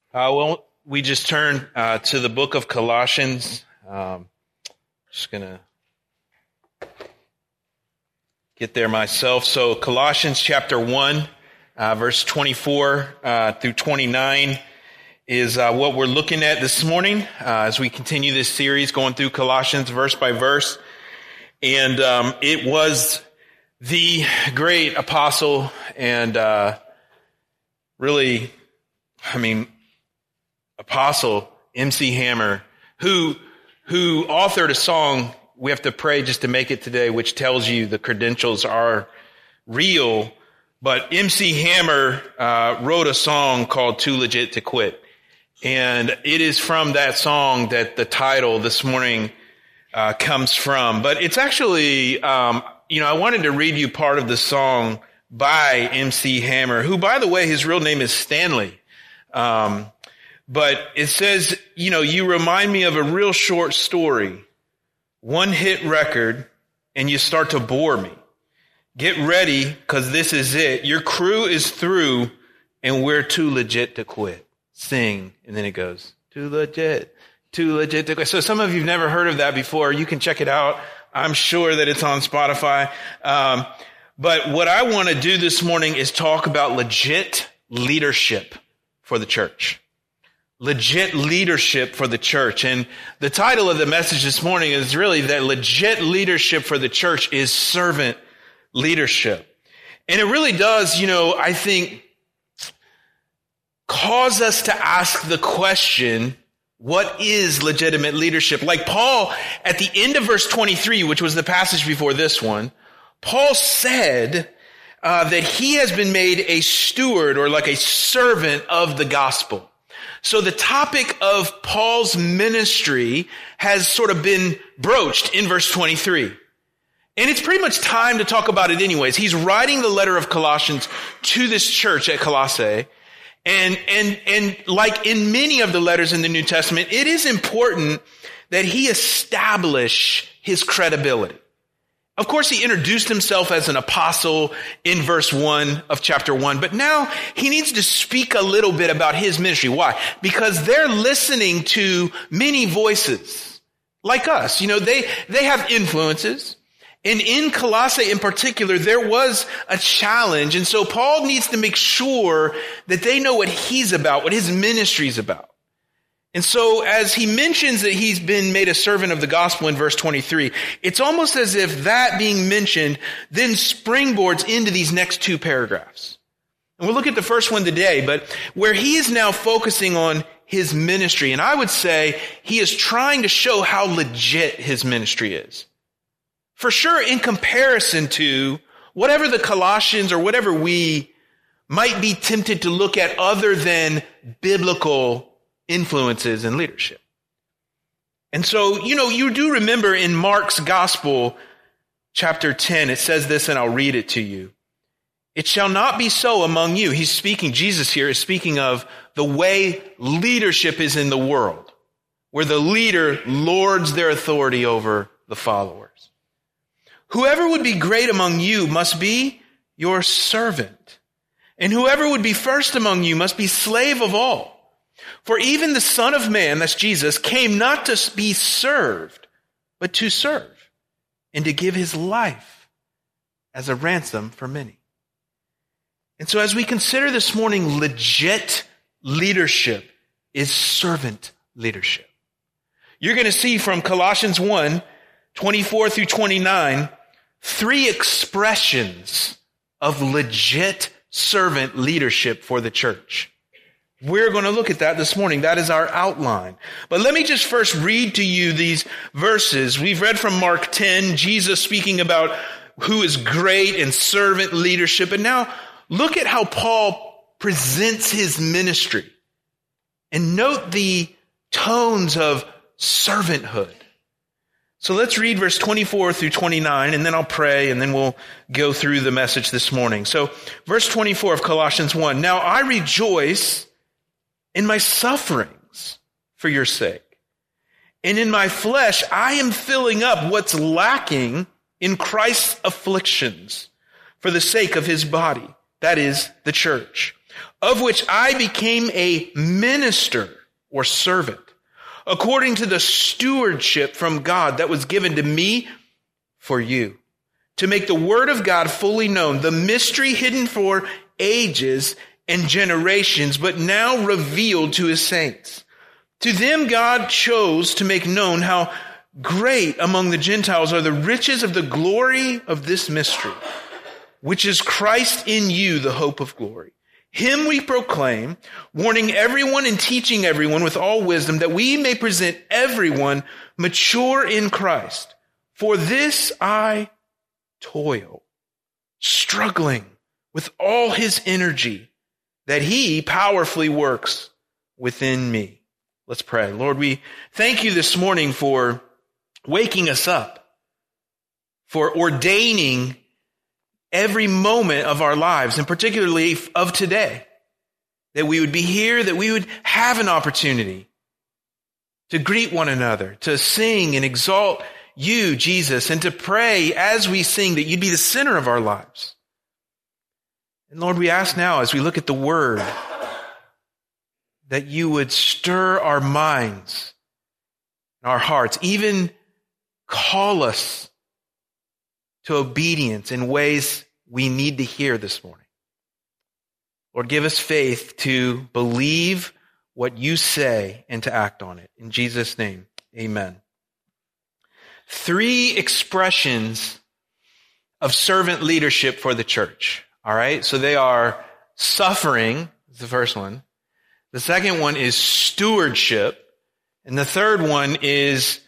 Well, we just turned to the book of Colossians. Just going to get there myself. So Colossians chapter 1, verse 24 through 29 is what we're looking at this morning as we continue this series going through Colossians verse by verse. And it was the great apostle and apostle MC Hammer, who authored a song, We Have to Pray Just to Make It Today, which tells you the credentials are real. But MC Hammer wrote a song called Too Legit to Quit. And it is from that song that the title this morning comes from. But it's actually, I wanted to read you part of the song by MC Hammer, who, by the way, his real name is Stanley. But it says, you remind me of a real short story, one hit record, and you start to bore me. Get ready, because this is it. Your crew is through, and we're too legit to quit. Sing. And then it goes, too legit to quit. So some of you have never heard of that before. You can check it out. I'm sure that it's on Spotify. But what I want to do this morning is talk about legit leadership for the church. Legit leadership for the church. And the title of the message this morning is really that legit leadership for the church is servant leadership. And it really does, I think, cause us to ask the question, what is legitimate leadership? Like Paul, at the end of verse 23, which was the passage before this one, Paul said that he has been made a steward or like a servant of the gospel. So the topic of Paul's ministry has sort of been broached in verse 23. And it's pretty much time to talk about it anyways. He's writing the letter of Colossians to this church at Colossae. And like in many of the letters in the New Testament, it is important that he establish his credibility. Of course, he introduced himself as an apostle in verse 1 of chapter 1, but now he needs to speak a little bit about his ministry. Why? Because they're listening to many voices like us. They have influences. And in Colossae in particular, there was a challenge. And so Paul needs to make sure that they know what he's about, what his ministry is about. And so as he mentions that he's been made a servant of the gospel in verse 23, it's almost as if that being mentioned then springboards into these next two paragraphs. And we'll look at the first one today, but where he is now focusing on his ministry. And I would say he is trying to show how legit his ministry is. For sure, in comparison to whatever the Colossians or whatever we might be tempted to look at other than biblical influences in leadership. And so, you do remember in Mark's gospel, chapter 10, it says this, and I'll read it to you. It shall not be so among you. He's speaking, Jesus here is speaking of the way leadership is in the world, where the leader lords their authority over the followers. Whoever would be great among you must be your servant. And whoever would be first among you must be slave of all. For even the Son of Man, that's Jesus, came not to be served, but to serve, and to give his life as a ransom for many. And so as we consider this morning, legit leadership is servant leadership. You're going to see from Colossians 1, 24 through 29, three expressions of legit servant leadership for the church. We're going to look at that this morning. That is our outline. But let me just first read to you these verses. We've read from Mark 10, Jesus speaking about who is great in servant leadership. And now look at how Paul presents his ministry. And note the tones of servanthood. So let's read verse 24 through 29, and then I'll pray, and then we'll go through the message this morning. So verse 24 of Colossians 1, Now I rejoice in my sufferings for your sake. And in my flesh, I am filling up what's lacking in Christ's afflictions for the sake of his body, that is, the church. of which I became a minister or servant, according to the stewardship from God that was given to me for you, to make the word of God fully known, the mystery hidden for ages and generations, but now revealed to his saints. To them God chose to make known how great among the Gentiles are the riches of the glory of this mystery, which is Christ in you, the hope of glory. Him we proclaim, warning everyone and teaching everyone with all wisdom, that we may present everyone mature in Christ. For this I toil, struggling with all his energy, that he powerfully works within me. Let's pray. Lord, we thank you this morning for waking us up, for ordaining every moment of our lives, and particularly of today, that we would be here, that we would have an opportunity to greet one another, to sing and exalt you, Jesus, and to pray as we sing that you'd be the center of our lives. And Lord, we ask now as we look at the word that you would stir our minds and our hearts, even call us to obedience in ways we need to hear this morning. Lord, give us faith to believe what you say and to act on it. In Jesus' name, amen. 3 expressions of servant leadership for the church. All right, so they are suffering, is the first one. The second one is stewardship. And the third one is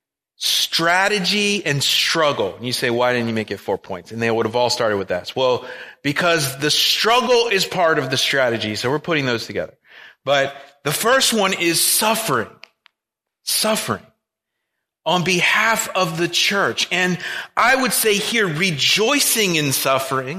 strategy and struggle. And you say, why didn't you make it 4 points? And they would have all started with that. Well, because the struggle is part of the strategy. So we're putting those together. But the first one is suffering. Suffering on behalf of the church. And I would say here, rejoicing in suffering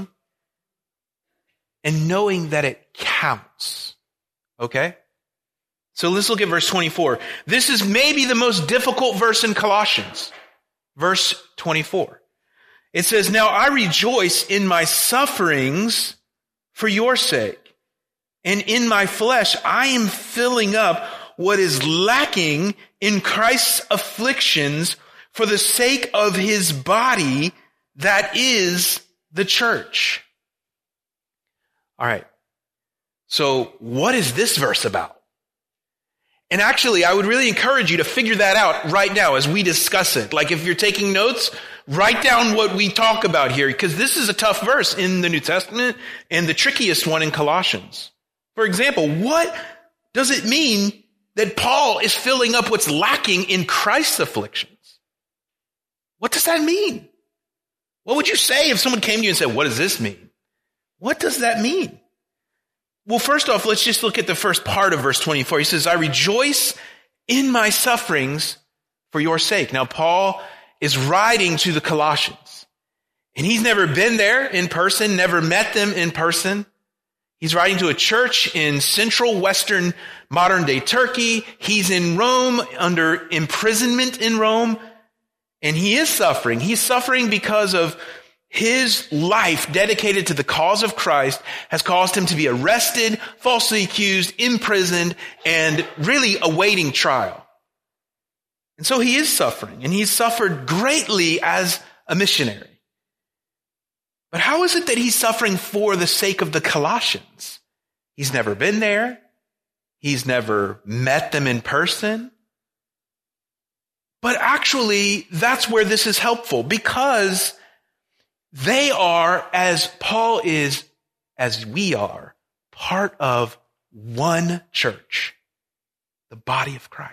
and knowing that it counts. Okay? So let's look at verse 24. This is maybe the most difficult verse in Colossians. Verse 24. It says, now I rejoice in my sufferings for your sake. And in my flesh, I am filling up what is lacking in Christ's afflictions for the sake of his body, that is the church. All right. So what is this verse about? And actually, I would really encourage you to figure that out right now as we discuss it. Like if you're taking notes, write down what we talk about here, because this is a tough verse in the New Testament and the trickiest one in Colossians. For example, what does it mean that Paul is filling up what's lacking in Christ's afflictions? What does that mean? What would you say if someone came to you and said, what does this mean? What does that mean? Well, first off, let's just look at the first part of verse 24. He says, I rejoice in my sufferings for your sake. Now, Paul is writing to the Colossians, and he's never been there in person, never met them in person. He's writing to a church in central western modern day Turkey. He's in Rome under imprisonment in Rome, and he is suffering. He's suffering because of his life dedicated to the cause of Christ has caused him to be arrested, falsely accused, imprisoned, and really awaiting trial. And so he is suffering, and he's suffered greatly as a missionary. But how is it that he's suffering for the sake of the Colossians? He's never been there. He's never met them in person. But actually, that's where this is helpful, because they are, as Paul is, as we are, part of one church, the body of Christ.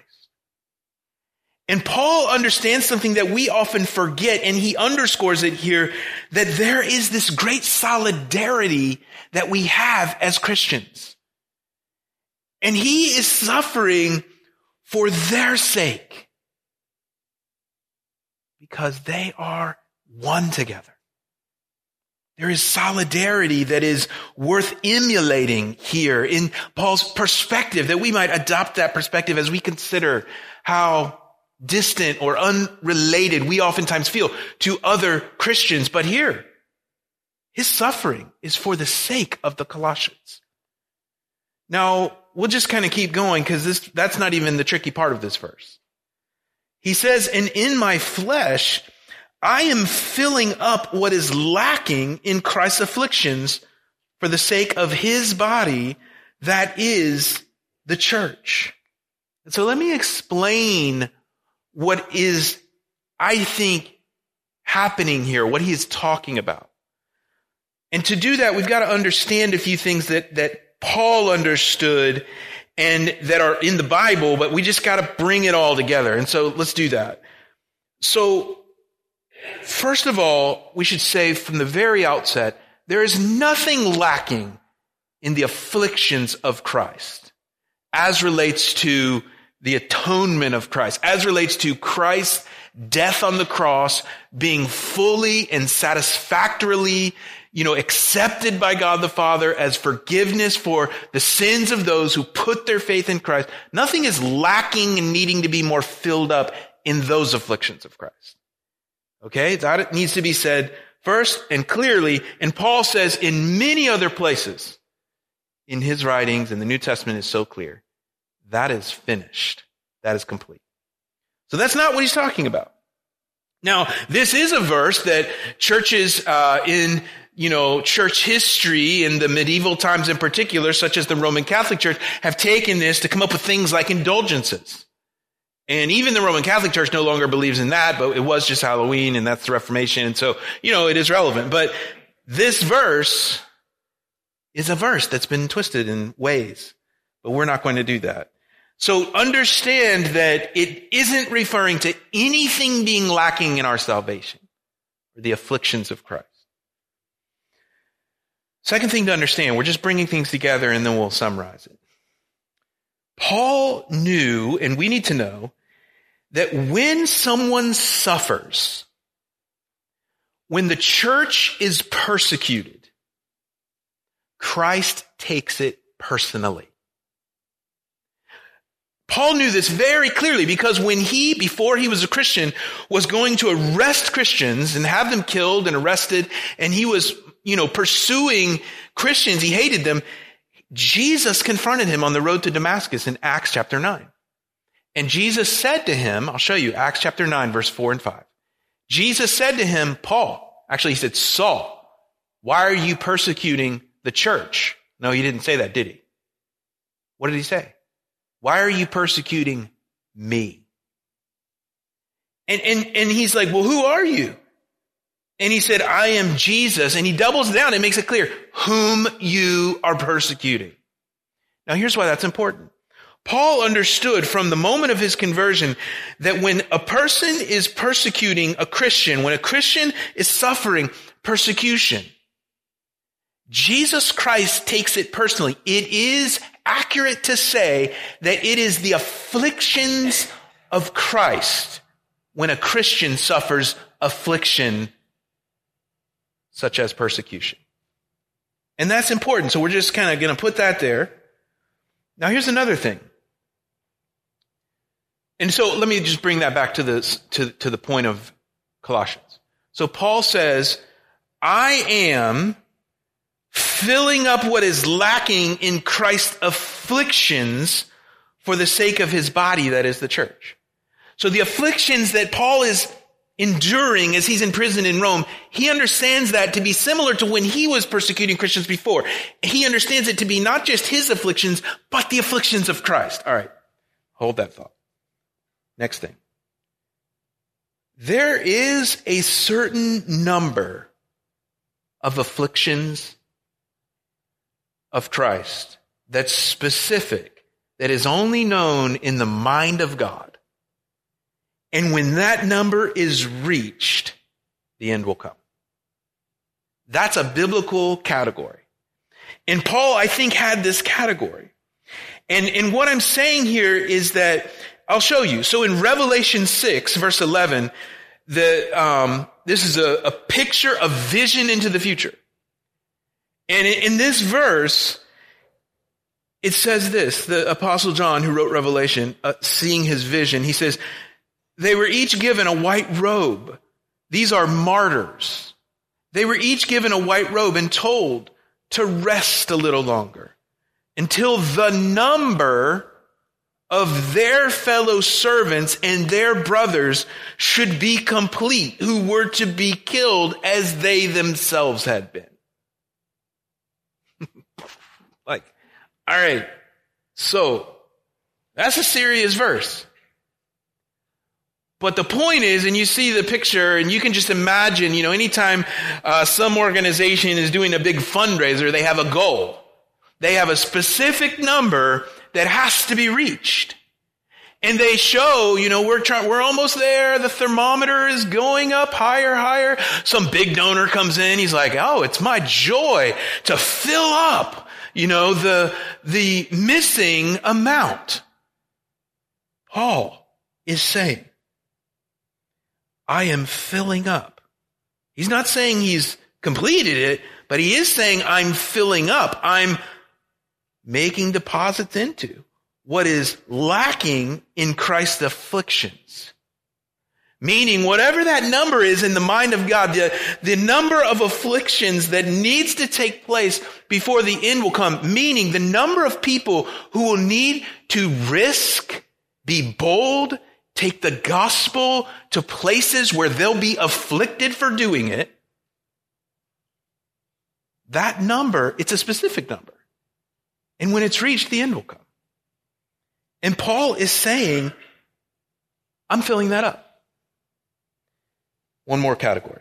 And Paul understands something that we often forget, and he underscores it here, that there is this great solidarity that we have as Christians. And he is suffering for their sake because they are one together. There is solidarity that is worth emulating here in Paul's perspective, that we might adopt that perspective as we consider how distant or unrelated we oftentimes feel to other Christians. But here, his suffering is for the sake of the Colossians. Now, we'll just kind of keep going because that's not even the tricky part of this verse. He says, and in my flesh, I am filling up what is lacking in Christ's afflictions for the sake of his body, that is the church. And so let me explain what is, I think, happening here, what he is talking about. And to do that, we've got to understand a few things that Paul understood and that are in the Bible, but we just got to bring it all together. And so let's do that. So, first of all, we should say from the very outset, there is nothing lacking in the afflictions of Christ as relates to the atonement of Christ, as relates to Christ's death on the cross being fully and satisfactorily, accepted by God the Father as forgiveness for the sins of those who put their faith in Christ. Nothing is lacking and needing to be more filled up in those afflictions of Christ. Okay? That needs to be said first and clearly. And Paul says in many other places in his writings, and the New Testament is so clear, that is finished. That is complete. So that's not what he's talking about. Now, this is a verse that churches in church history in the medieval times in particular, such as the Roman Catholic Church, have taken this to come up with things like indulgences. And even the Roman Catholic Church no longer believes in that, but it was just Halloween and that's the Reformation. And so, it is relevant. But this verse is a verse that's been twisted in ways, but we're not going to do that. So understand that it isn't referring to anything being lacking in our salvation or the afflictions of Christ. Second thing to understand, we're just bringing things together and then we'll summarize it. Paul knew, and we need to know, that when someone suffers, when the church is persecuted, Christ takes it personally. Paul knew this very clearly because when he, before he was a Christian, was going to arrest Christians and have them killed and arrested, and he was, pursuing Christians, he hated them, Jesus confronted him on the road to Damascus in Acts chapter 9. And Jesus said to him, I'll show you, Acts chapter 9, verse 4 and 5. Jesus said to him, Paul, actually he said, Saul, why are you persecuting the church? No, he didn't say that, did he? What did he say? Why are you persecuting me? And he's like, well, who are you? And he said, I am Jesus. And he doubles down and makes it clear whom you are persecuting. Now, here's why that's important. Paul understood from the moment of his conversion that when a person is persecuting a Christian, when a Christian is suffering persecution, Jesus Christ takes it personally. It is accurate to say that it is the afflictions of Christ when a Christian suffers affliction such as persecution. And that's important. So we're just kind of going to put that there. Now here's another thing. And so let me just bring that back to the point of Colossians. So Paul says, I am filling up what is lacking in Christ's afflictions for the sake of his body, that is the church. So the afflictions that Paul is enduring as he's in prison in Rome, he understands that to be similar to when he was persecuting Christians before. He understands it to be not just his afflictions, but the afflictions of Christ. All right, hold that thought. Next thing. There is a certain number of afflictions of Christ that's specific, that is only known in the mind of God. And when that number is reached, the end will come. That's a biblical category. And Paul, I think, had this category. And what I'm saying here is that, I'll show you. So in Revelation 6, verse 11, this is a picture of vision into the future. And in this verse, it says this, the Apostle John, who wrote Revelation, seeing his vision, he says, they were each given a white robe. These are martyrs. They were each given a white robe and told to rest a little longer until the number of their fellow servants and their brothers should be complete, who were to be killed as they themselves had been. All right. So that's a serious verse. But the point is, and you see the picture, and you can just imagine, anytime some organization is doing a big fundraiser, they have a goal. They have a specific number that has to be reached. And they show, we're almost there. The thermometer is going up higher. Some big donor comes in. He's like, oh, it's my joy to fill up, the missing amount. Paul is saying, I am filling up. He's not saying he's completed it, but he is saying I'm filling up. I'm making deposits into what is lacking in Christ's afflictions. Meaning whatever that number is in the mind of God, the number of afflictions that needs to take place before the end will come. Meaning the number of people who will need to risk, be bold, take the gospel to places where they'll be afflicted for doing it. That number, it's a specific number. And when it's reached, the end will come. And Paul is saying, I'm filling that up. One more category.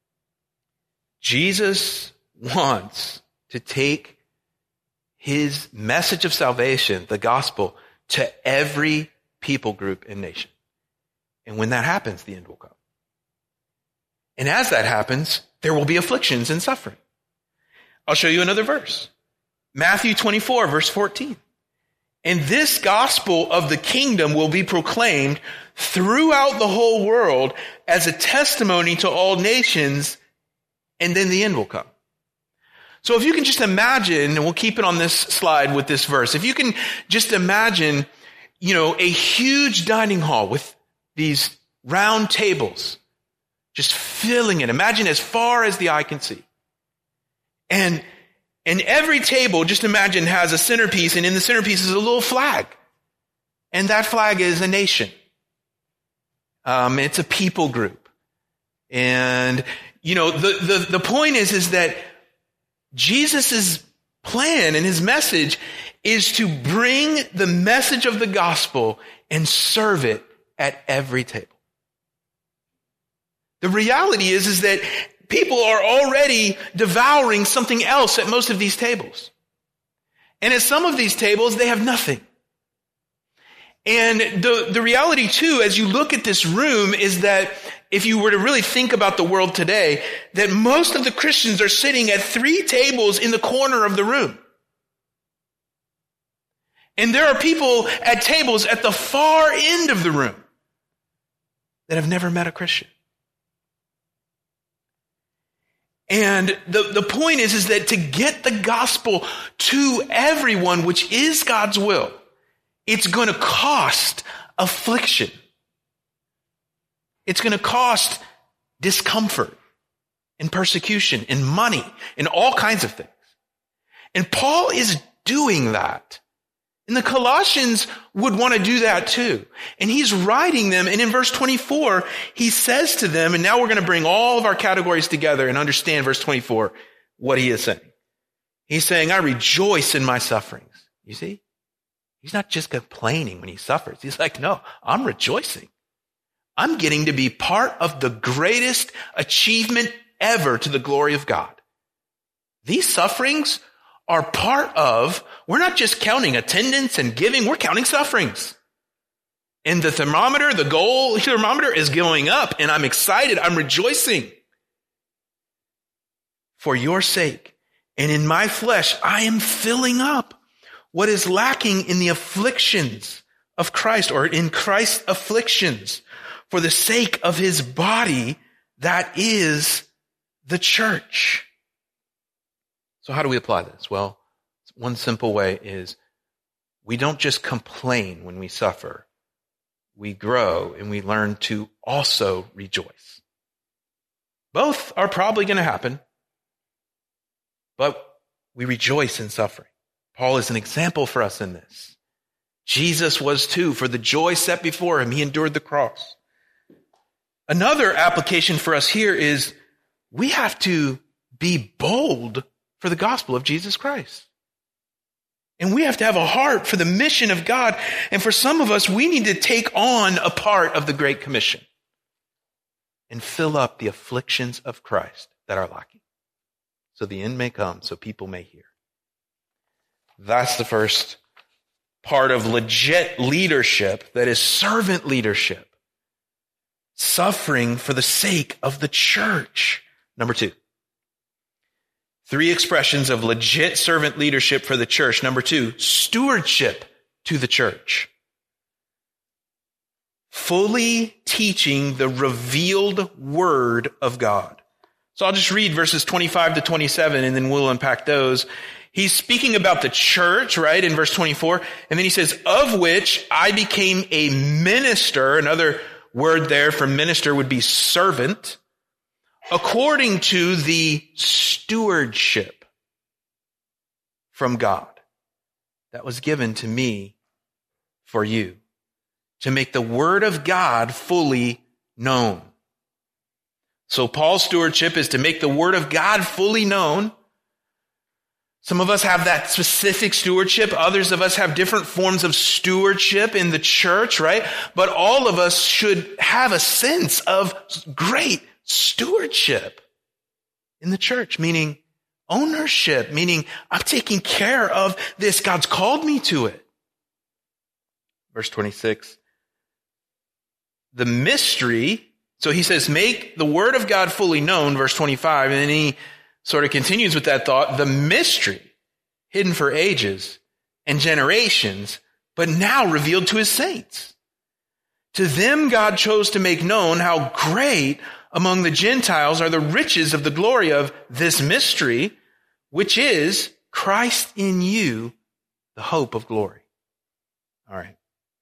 Jesus wants to take his message of salvation, the gospel, to every people group and nation. And when that happens, the end will come. And as that happens, there will be afflictions and suffering. I'll show you another verse. Matthew 24, verse 14. And this gospel of the kingdom will be proclaimed throughout the whole world as a testimony to all nations, and then the end will come. So if you can just imagine, and we'll keep it on this slide with this verse, if you can just imagine, a huge dining hall with these round tables, just filling it. Imagine as far as the eye can see. And every table, just imagine, has a centerpiece, and in the centerpiece is a little flag. And that flag is a nation. It's a people group. And, the point is that Jesus' plan and his message is to bring the message of the gospel and serve it at every table. The reality is that people are already devouring something else at most of these tables. And at some of these tables, they have nothing. And the reality too, as you look at this room, is that if you were to really think about the world today, that most of the Christians are sitting at 3 tables in the corner of the room. And there are people at tables at the far end of the room that have never met a Christian. And the point is that to get the gospel to everyone, which is God's will, it's going to cost affliction. It's going to cost discomfort and persecution and money and all kinds of things. And Paul is doing that. And the Colossians would want to do that too. And he's writing them. And in verse 24, he says to them, and now we're going to bring all of our categories together and understand verse 24, what he is saying. He's saying, I rejoice in my sufferings. You see? He's not just complaining when he suffers. He's like, no, I'm rejoicing. I'm getting to be part of the greatest achievement ever to the glory of God. These sufferings are part of, we're not just counting attendance and giving, we're counting sufferings. And the thermometer, the goal thermometer is going up, and I'm excited, I'm rejoicing. For your sake, and in my flesh, I am filling up what is lacking in the afflictions of Christ, or in Christ's afflictions, for the sake of his body, that is the church. So how do we apply this? Well, one simple way is we don't just complain when we suffer. We grow and we learn to also rejoice. Both are probably going to happen, but we rejoice in suffering. Paul is an example for us in this. Jesus was too. For the joy set before him, he endured the cross. Another application for us here is we have to be bold for the gospel of Jesus Christ. And we have to have a heart for the mission of God. And for some of us, we need to take on a part of the Great Commission and fill up the afflictions of Christ that are lacking, so the end may come, so people may hear. That's the first part of legit leadership, that is servant leadership. Suffering for the sake of the church. Number 2. 3 expressions of legit servant leadership for the church. Number 2, stewardship to the church. Fully teaching the revealed word of God. So I'll just read verses 25 to 27 and then we'll unpack those. He's speaking about the church, right, in verse 24. And then he says, of which I became a minister. Another word there for minister would be servant. According to the stewardship from God that was given to me for you, to make the word of God fully known. So Paul's stewardship is to make the word of God fully known. Some of us have that specific stewardship. Others of us have different forms of stewardship in the church, right? But all of us should have a sense of great stewardship in the church, meaning ownership, meaning I'm taking care of this. God's called me to it. Verse 26. The mystery, so he says, make the word of God fully known, verse 25, and then he sort of continues with that thought, the mystery hidden for ages and generations, but now revealed to his saints. To them God chose to make known how great among the Gentiles are the riches of the glory of this mystery, which is Christ in you, the hope of glory. All right.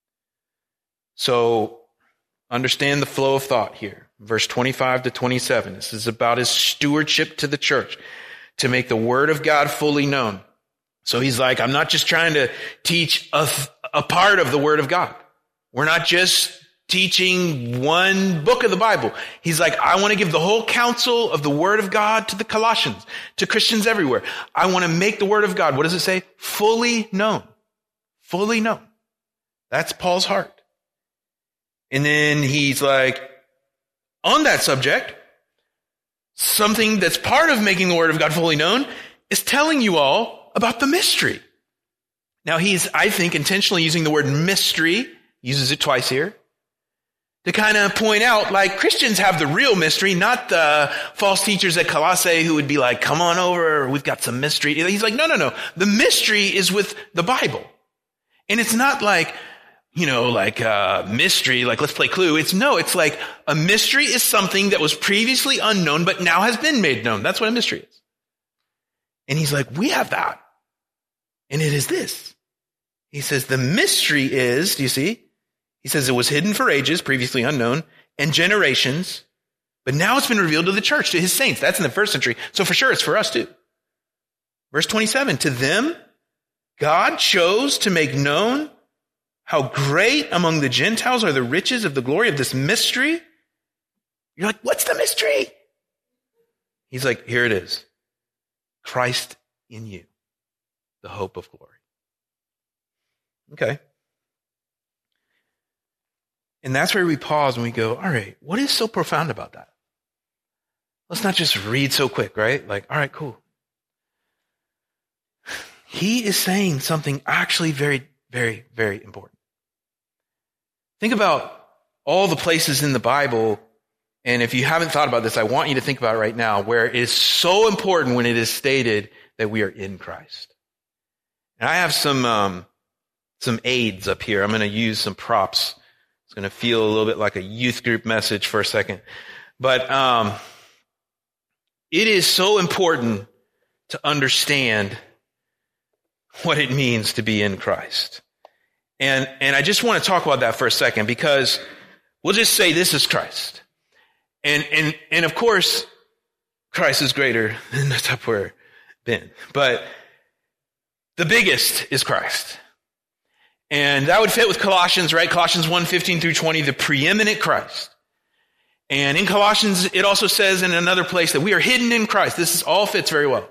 So understand the flow of thought here. Verse 25 to 27. This is about his stewardship to the church, to make the word of God fully known. So he's like, I'm not just trying to teach a part of the word of God. We're not just teaching one book of the Bible. He's like, I want to give the whole counsel of the word of God to the Colossians, to Christians everywhere. I want to make the word of God, what does it say? Fully known. Fully known. That's Paul's heart. And then he's like, on that subject, something that's part of making the word of God fully known is telling you all about the mystery. Now he's, I think, intentionally using the word mystery, uses it twice here, to kind of point out, like, Christians have the real mystery, not the false teachers at Colossae who would be like, come on over, we've got some mystery. He's like, no. The mystery is with the Bible. And it's not like, mystery, like let's play Clue. It's like a mystery is something that was previously unknown, but now has been made known. That's what a mystery is. And he's like, we have that. And it is this. He says, the mystery is, do you see? He says it was hidden for ages, previously unknown, and generations, but now it's been revealed to the church, to his saints. That's in the first century. So for sure, it's for us too. Verse 27, to them, God chose to make known how great among the Gentiles are the riches of the glory of this mystery. You're like, what's the mystery? He's like, here it is. Christ in you, the hope of glory. Okay. And that's where we pause and we go, all right, what is so profound about that? Let's not just read so quick, right? Like, all right, cool. He is saying something actually very, very, very important. Think about all the places in the Bible, and if you haven't thought about this, I want you to think about it right now, where it is so important when it is stated that we are in Christ. And I have some aids up here. I'm going to use some props. It's going to feel a little bit like a youth group message for a second. But it is so important to understand what it means to be in Christ. And I just want to talk about that for a second, because we'll just say this is Christ. And of course, Christ is greater than the top we've been. But The biggest is Christ. And that would fit with Colossians, right? Colossians 1:15-20, the preeminent Christ. And in Colossians, it also says in another place that we are hidden in Christ. This all fits very well.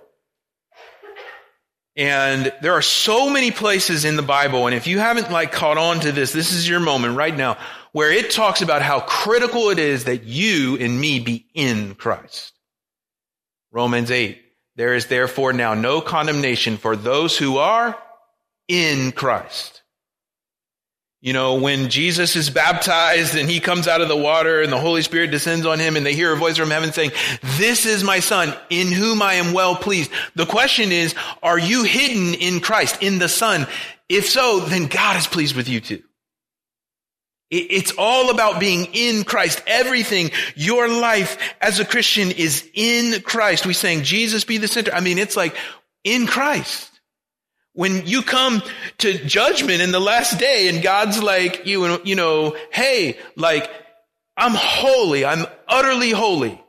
And there are so many places in the Bible, and if you haven't caught on to this is your moment right now, where it talks about how critical it is that you and me be in Christ. Romans 8, there is therefore now no condemnation for those who are in Christ. You know, when Jesus is baptized and he comes out of the water and the Holy Spirit descends on him and they hear a voice from heaven saying, "This is my Son in whom I am well pleased." The question is, are you hidden in Christ, in the Son? If so, then God is pleased with you too. It's all about being in Christ. Everything, your life as a Christian is in Christ. We sang, Jesus be the center. I mean, it's like in Christ. When you come to judgment in the last day and God's like, hey, I'm holy. I'm utterly holy.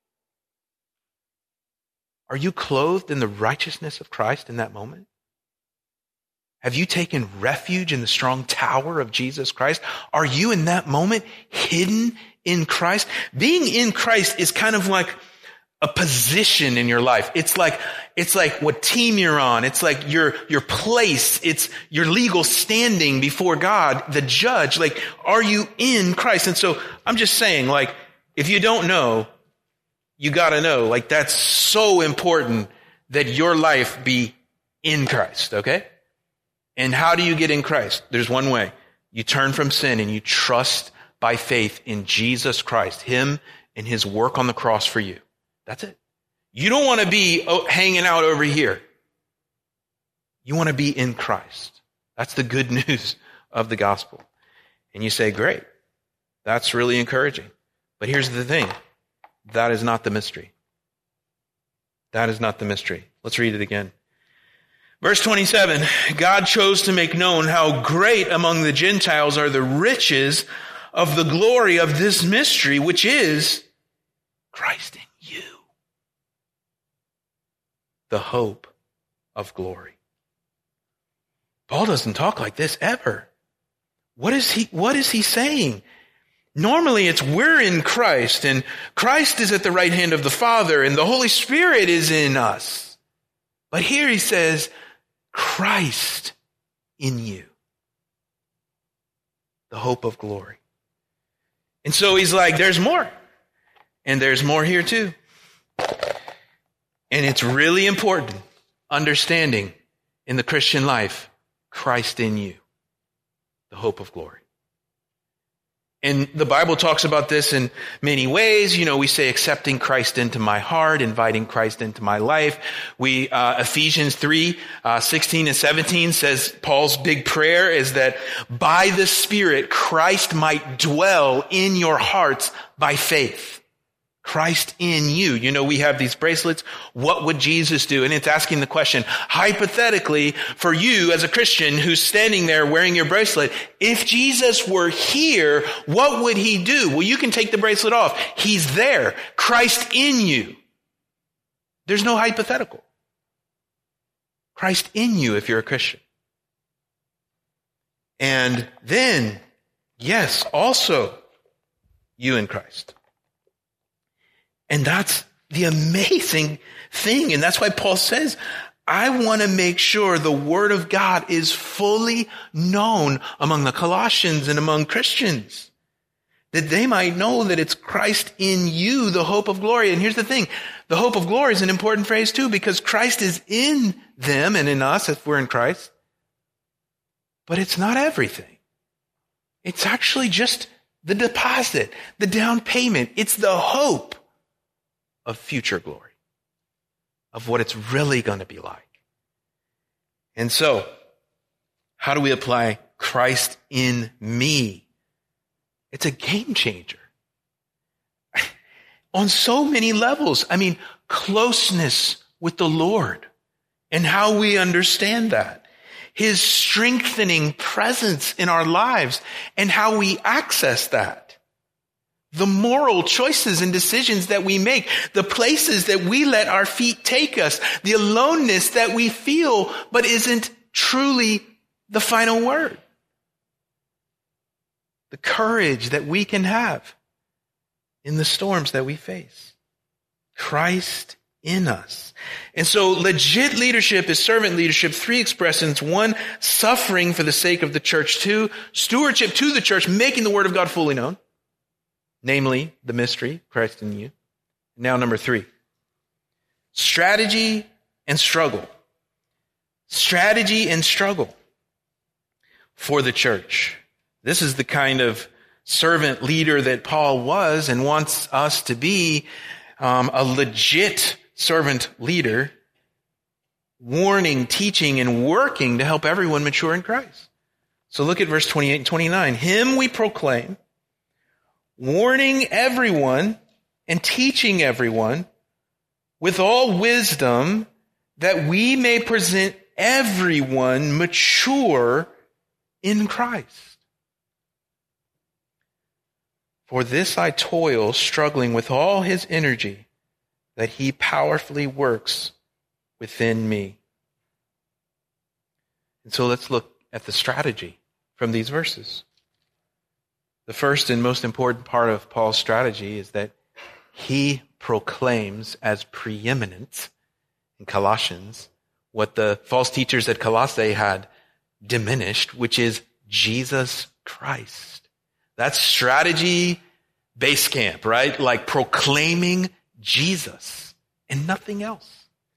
Are you clothed in the righteousness of Christ in that moment? Have you taken refuge in the strong tower of Jesus Christ? Are you in that moment hidden in Christ? Being in Christ is kind of like a position in your life. It's like what team you're on. It's like your place. It's your legal standing before God, the judge. Are you in Christ? And so I'm just saying, if you don't know, you gotta know. That's so important that your life be in Christ, okay? And how do you get in Christ? There's one way. You turn from sin and you trust by faith in Jesus Christ, him and his work on the cross for you. That's it. You don't want to be hanging out over here. You want to be in Christ. That's the good news of the gospel. And you say, great. That's really encouraging. But here's the thing. That is not the mystery. That is not the mystery. Let's read it again. Verse 27, God chose to make known how great among the Gentiles are the riches of the glory of this mystery, which is Christ in you, the hope of glory. Paul doesn't talk like this ever. What is he saying? Normally it's we're in Christ and Christ is at the right hand of the Father and the Holy Spirit is in us. But here he says, Christ in you, the hope of glory. And so he's like, there's more. And there's more here too. And it's really important, understanding in the Christian life, Christ in you, the hope of glory. And the Bible talks about this in many ways. We say accepting Christ into my heart, inviting Christ into my life. Ephesians 3, 16 and 17 says Paul's big prayer is that by the Spirit, Christ might dwell in your hearts by faith. Christ in you. We have these bracelets. What would Jesus do? And it's asking the question, hypothetically, for you as a Christian who's standing there wearing your bracelet, if Jesus were here, what would he do? Well, you can take the bracelet off. He's there. Christ in you. There's no hypothetical. Christ in you if you're a Christian. And then, yes, also you in Christ. And that's the amazing thing. And that's why Paul says, I want to make sure the word of God is fully known among the Colossians and among Christians, that they might know that it's Christ in you, the hope of glory. And here's the thing. The hope of glory is an important phrase too, because Christ is in them and in us if we're in Christ. But it's not everything. It's actually just the deposit, the down payment. It's the hope of future glory, of what it's really going to be like. And so, how do we apply Christ in me? It's a game changer. On so many levels. Closeness with the Lord and how we understand that. His strengthening presence in our lives and how we access that. the moral choices and decisions that we make, the places that we let our feet take us, the aloneness that we feel, but isn't truly the final word. The courage that we can have in the storms that we face. Christ in us. And so legit leadership is servant leadership. 3 expressions. 1, suffering for the sake of the church. 2, stewardship to the church, making the word of God fully known. Namely, the mystery, Christ in you. Now, number 3, strategy and struggle. Strategy and struggle for the church. This is the kind of servant leader that Paul was and wants us to be, a legit servant leader, warning, teaching, and working to help everyone mature in Christ. So look at verse 28 and 29. Him we proclaim, warning everyone and teaching everyone with all wisdom, that we may present everyone mature in Christ. For this I toil, struggling with all his energy, that he powerfully works within me. And so let's look at the strategy from these verses. The first and most important part of Paul's strategy is that he proclaims as preeminent in Colossians what the false teachers at Colossae had diminished, which is Jesus Christ. That's strategy base camp, right? Like proclaiming Jesus and nothing else.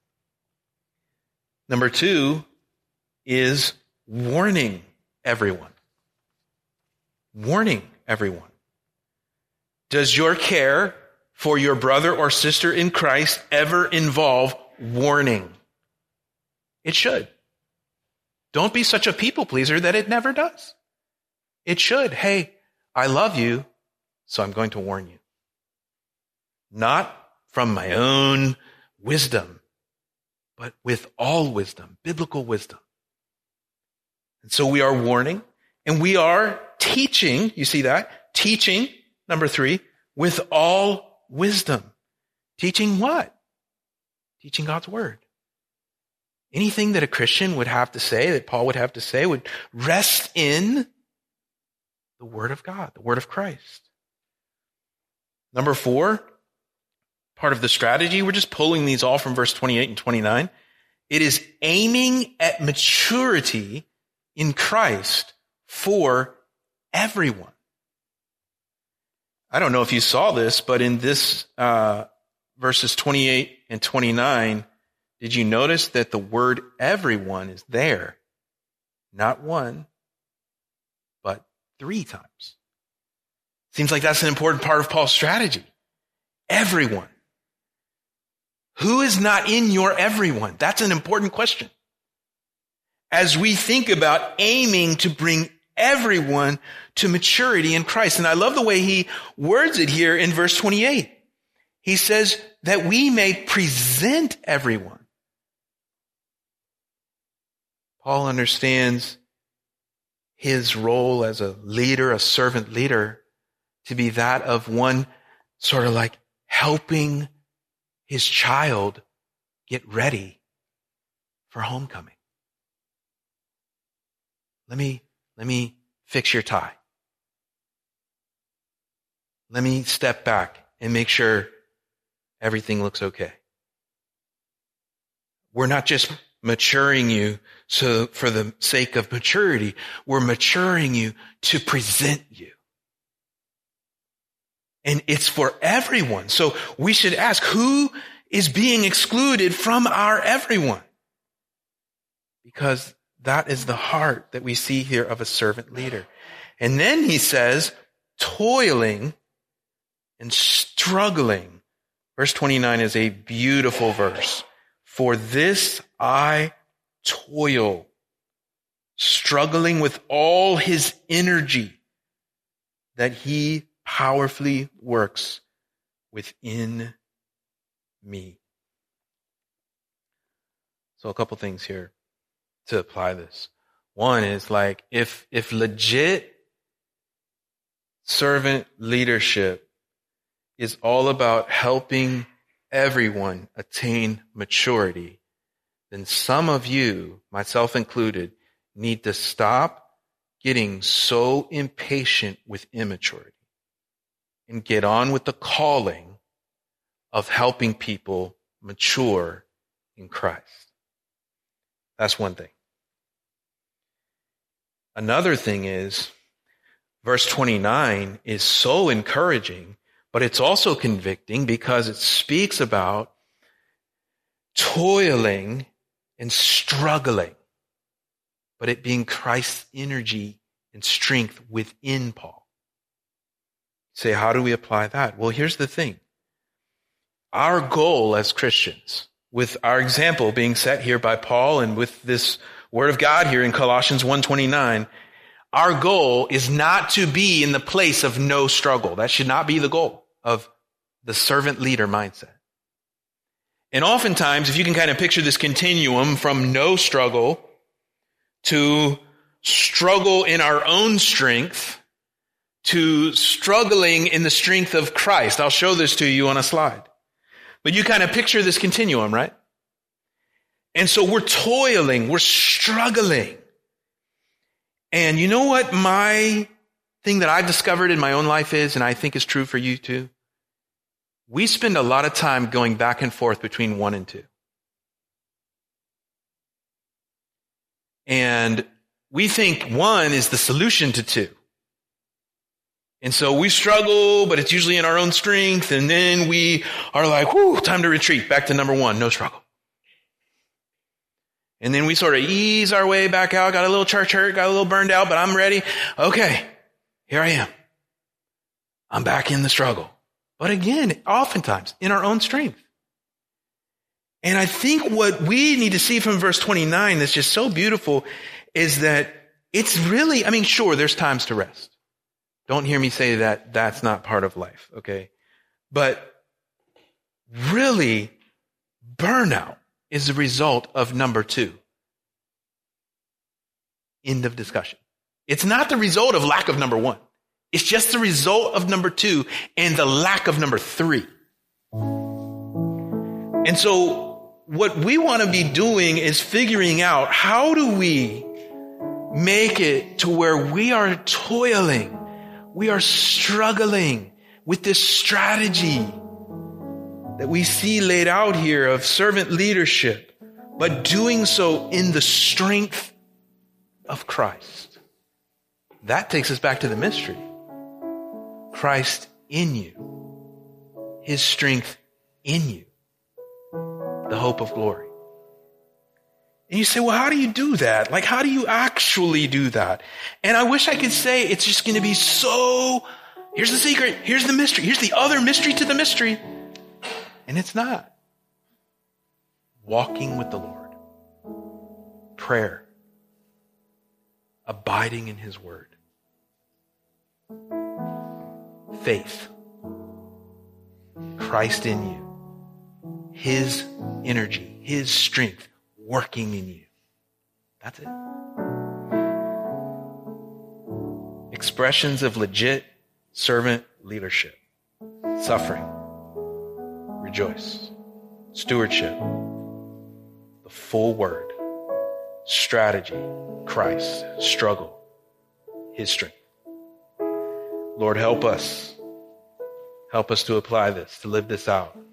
Number 2 is warning everyone. Warning everyone. Does your care for your brother or sister in Christ ever involve warning? It should. Don't be such a people pleaser that it never does. It should. Hey, I love you, so I'm going to warn you. Not from my own wisdom, but with all wisdom, biblical wisdom. And so we are warning, and we are teaching, you see that? Teaching, number 3, with all wisdom. Teaching what? Teaching God's word. Anything that a Christian would have to say, that Paul would have to say, would rest in the word of God, the word of Christ. Number 4, part of the strategy, we're just pulling these all from verse 28 and 29. It is aiming at maturity in Christ for everyone. I don't know if you saw this, but in this verses 28 and 29, did you notice that the word everyone is there? Not 1, but 3 times. Seems like that's an important part of Paul's strategy. Everyone. Who is not in your everyone? That's an important question. As we think about aiming to bring everyone to maturity in Christ. And I love the way he words it here in verse 28. He says that we may present everyone. Paul understands his role as a leader, a servant leader, to be that of one sort of like helping his child get ready for homecoming. Let me fix your tie. Let me step back and make sure everything looks okay. We're not just maturing you so for the sake of maturity. We're maturing you to present you. And it's for everyone. So we should ask, who is being excluded from our everyone? Because that is the heart that we see here of a servant leader. And then he says, toiling and struggling. Verse 29 is a beautiful verse. For this I toil, struggling with all his energy, that he powerfully works within me. So a couple things here to apply this. One is like, if legit servant leadership is all about helping everyone attain maturity, then some of you, myself included, need to stop getting so impatient with immaturity and get on with the calling of helping people mature in Christ. That's one thing. Another thing is, verse 29 is so encouraging, but it's also convicting because it speaks about toiling and struggling, but it being Christ's energy and strength within Paul. Say, how do we apply that? Well, here's the thing. Our goal as Christians, with our example being set here by Paul and with this word of God here in Colossians 1:29, our goal is not to be in the place of no struggle. That should not be the goal of the servant leader mindset. And oftentimes, if you can kind of picture this continuum from no struggle to struggle in our own strength to struggling in the strength of Christ. I'll show this to you on a slide. But you kind of picture this continuum, right? And so we're toiling, we're struggling. And you know what my thing that I've discovered in my own life is, and I think is true for you too? We spend a lot of time going back and forth between 1 and 2. And we think 1 is the solution to 2. And so we struggle, but it's usually in our own strength. And then we are like, whoo, time to retreat back to number 1, no struggle. And then we sort of ease our way back out, got a little church hurt, got a little burned out, but I'm ready. Okay, here I am. I'm back in the struggle. But again, oftentimes in our own strength. And I think what we need to see from verse 29 that's just so beautiful is that it's really, sure, there's times to rest. Don't hear me say that that's not part of life, okay? But really, burnout is the result of number 2. End of discussion. It's not the result of lack of number 1. It's just the result of number 2 and the lack of number 3. And so what we want to be doing is figuring out how do we make it to where we are toiling, we are struggling with this strategy that we see laid out here of servant leadership, but doing so in the strength of Christ. That takes us back to the mystery. Christ in you, his strength in you, the hope of glory. And you say, well, how do you do that? Like, how do you actually do that? And I wish I could say it's just going to be so, here's the secret, here's the mystery, here's the other mystery to the mystery. And it's not. Walking with the Lord. Prayer. Abiding in his word. Faith. Christ in you. His energy, his strength working in you. That's it. Expressions of legit servant leadership. Suffering. Rejoice. Stewardship. The full word. Strategy. Christ. Struggle. His strength. Lord, help us. Help us to apply this, to live this out.